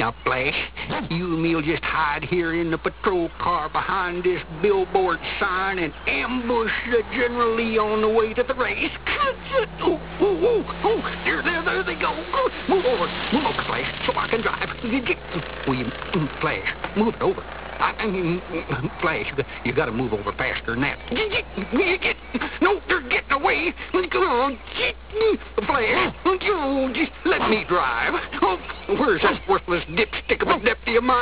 Now, Flash, you and me'll just hide here in the patrol car behind this billboard sign and ambush the General Lee on the way to the race. Oh, there they go. Move over, Flash, so I can drive. Will you, Flash, move it over. Flash, you gotta move over faster than that. No, they're getting away. Flash, just let me drive. Where's that worthless dipstick of a deputy of mine?